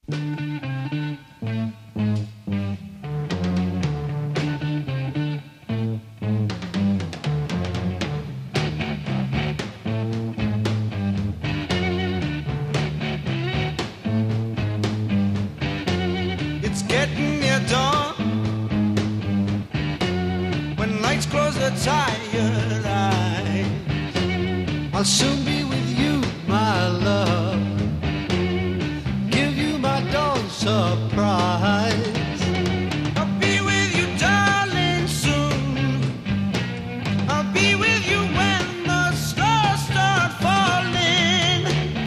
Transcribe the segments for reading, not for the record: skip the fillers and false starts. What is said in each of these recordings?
It's getting near dawn. When lights close their tired eyes, I'll soon be with you, my love. Give you my dawn surprise. I'll be with you, darling, soon. I'll be with you when the stars start falling.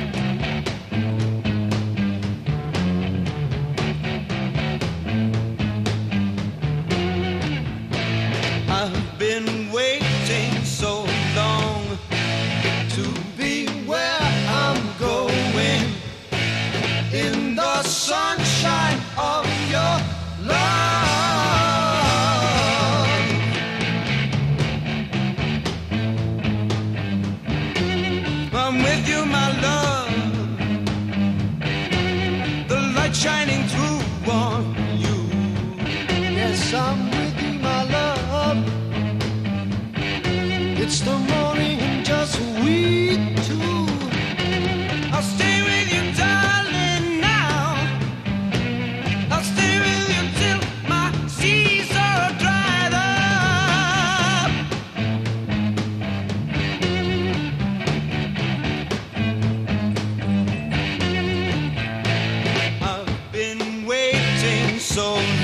I've been waiting so long to be where I'm going, in the sunshine of your love. I'm with you, my love, the light shining through on you. Yes, I'm with you, my love. It's the morning and just we two. I'll stay with you, darling, now. I'll stay with you till my seas are dried up. I've been waiting so